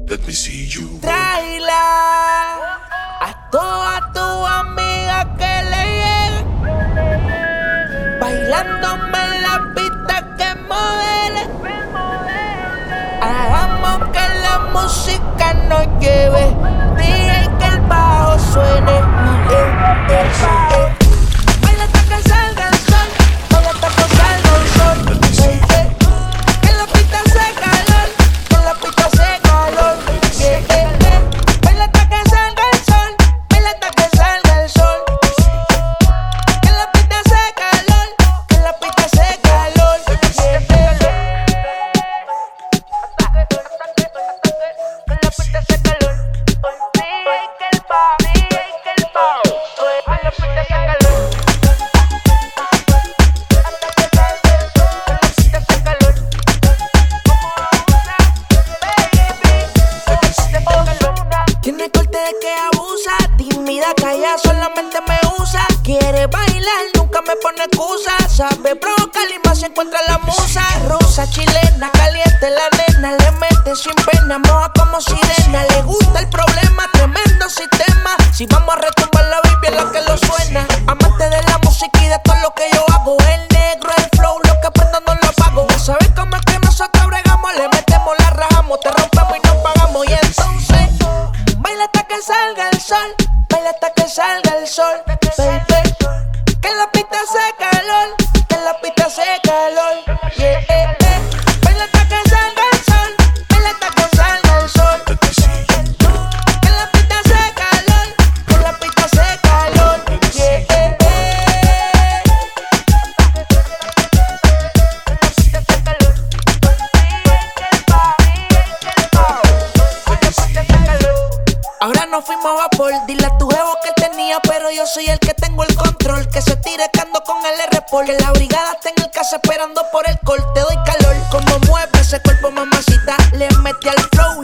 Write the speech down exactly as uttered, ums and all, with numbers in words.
Let me see you. Tráela a todas tus amigas que le lleguen, bailándome en la pista que modele. Hagamos que la música nos lleve, dije que el bajo suene. Eh, eh, eh, eh. Baila hasta que salga el sol, baila hasta que salga el sol. Eh, eh. Que la pista hace calor, que la pista hace calor. Eh, eh, eh. Baila hasta que salga el sol, baila hasta que salga el sol. Que la pista hace calor, que la pista hace calor. Eh, eh, eh. Que la pista hace calor. Dije que el bajo, dije que el bajo, que la pista hace calor. Tiene corte de que abusa, tímida, calla, solamente me usa. Quiere bailar, nunca me pone excusa. Sabe provocar y más se encuentra la musa. Rusa, chilena, caliente la nena. Le mete sin pena, moja como sirena. Le gusta el problema, tremendo sistema. Si vamos a retumbar la Biblia es lo que lo suena. Amante de la música y de todo lo que yo hago. El negro, el flow, lo que prendo no lo apago. No sabes cómo es que nosotros bregamos. Le metemos, la rajamos, te rompemos y nos pagamos. Y entonces baila hasta que salga el sol, baila hasta que salga el sol, baby. Que la pista hace calor, que la pista hace calor, yeah, eh, eh. Baila hasta que salga el sol, baila hasta que salga el sol. Que la pista hace calor, que la pista hace calor, yeah, eh, eh. Ahora nos fuimos a vapor, dile a tu jevo que él tenía, pero yo soy el que tengo el control. Que se tire que ando con el R-Pol, que la brigada está en el casa esperando por el col. Te doy calor, como mueve ese cuerpo mamacita. Le metí al flow